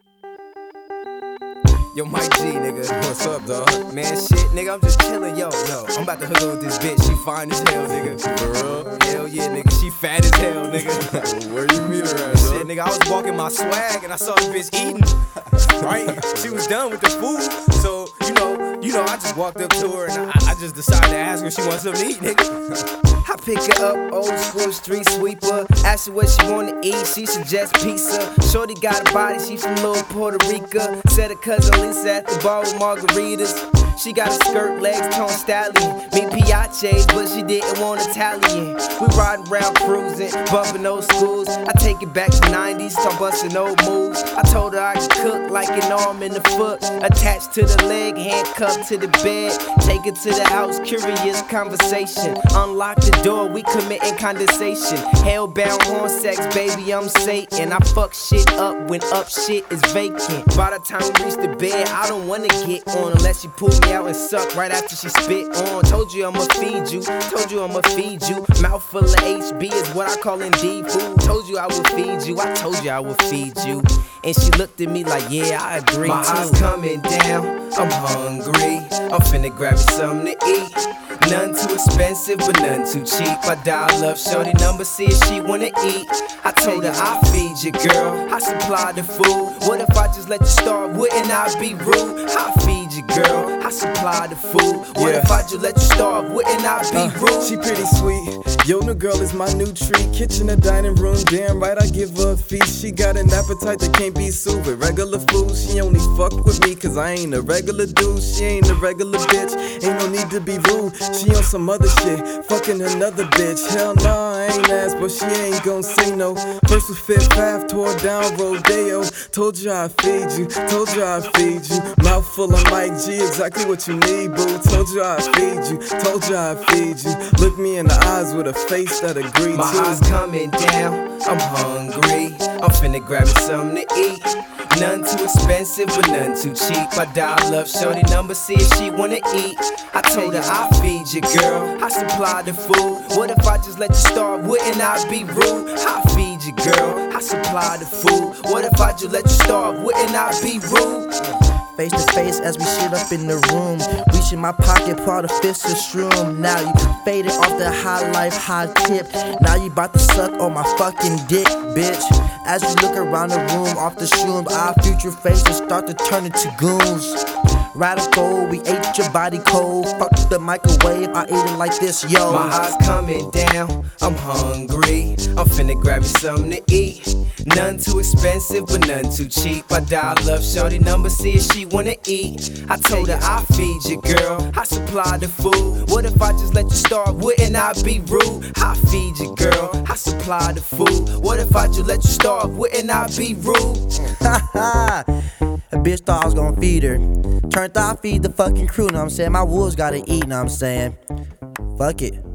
Yo, Mike G, nigga. What's up, dog? Man, shit, nigga, I'm just chillin', yo. I'm about to hook up with this bitch. She fine as hell, nigga. For real? Hell yeah, nigga. She fat as hell, nigga. Where you meet her at, Shit, dog? nigga, I was walking my swag and I saw the bitch eating. Right? She was done with the food. So, you know, I just walked up to her and I just decided to ask her if she wants something to eat, nigga. I pick her up, old school street sweeper. Ask her what she wanna eat, she suggests pizza. Shorty got a body, she from Little Puerto Rico. Said her cousin Lisa at the bar with margaritas. She got a skirt, legs, tone stallion. Me piaches, but she didn't want Italian. We riding around cruising, bumping old schools. I take it back to 90s, start busting old moves. I told her I could cook like an arm and a foot. Attached to the leg, handcuffed to the bed. Take her to the house, curious conversation. Unlock the door, we committing condensation. Hellbound horn sex, baby, I'm Satan. I fuck shit up when up shit is vacant. By the time we reach the bed, I don't wanna get on unless she pull me out and suck right after she spit on. Told you I'ma feed you, told you I'ma feed you. Mouthful of HB is what I call indeed food. Told you I would feed you, I told you I would feed you. And she looked at me like, yeah, I agree. My eyes coming down, I'm hungry. I'm finna grab me something to eat. None too expensive, but none too cheap. I dial up shorty number, see if she wanna eat. I told her I'll feed you, girl. I supply the food. What if I just let you starve? Wouldn't I be rude? I'll feed you, girl. I supply the food. What if I just let you starve? Wouldn't I be rude? She pretty sweet. Yo, new girl is my new treat. Kitchen or dining room, damn right I give her a feast. She got an appetite that can't be soothed with regular food. She only fuck with me cause I ain't a regular dude. She ain't a regular bitch, ain't no need to be rude. She on some other shit, fucking another bitch. Hell nah, I ain't asked, but she ain't gon' say no. First was Fifth Ave, tore down Rodeo. Told you I'd feed you, told you I'd feed you. Mouth full of Mike G, exactly what you need, boo. Told you I'd feed you, told you I'd feed you. Look me in the eyes with a face that agreed My to. eyes coming down, I'm hungry. I'm finna grab me something to eat. None too expensive, but none too cheap. I dial up shorty number, see if she wanna eat. I told her I'll feed you, girl. I supply the food. What if I just let you starve? Wouldn't I be rude? I'll feed you, girl. I supply the food. What if I just let you starve? Wouldn't I be rude? Face to face as we shit up in the room. Reaching my pocket, part of fist of shroom. Now you faded off the high life, high tip. Now you bout to suck on my fucking dick, bitch. As you look around the room off the shrooms, our future faces start to turn into goons. Radical, we ate your body cold. Fuck the microwave, I ate it like this, yo. My eyes coming down, I'm hungry. I'm finna grab me something to eat. None too expensive, but none too cheap. I dial up shorty number, see if she wanna eat. I told her I'll feed you, girl. I supply the food. What if I just let you starve? Wouldn't I be rude? I'll feed you, girl. I supply the food. What if I just let you starve? Wouldn't I be rude? A bitch thought I was gonna feed her. Turned out I feed the fucking crew, know what I'm saying? My wolves gotta eat, know what I'm saying? Fuck it.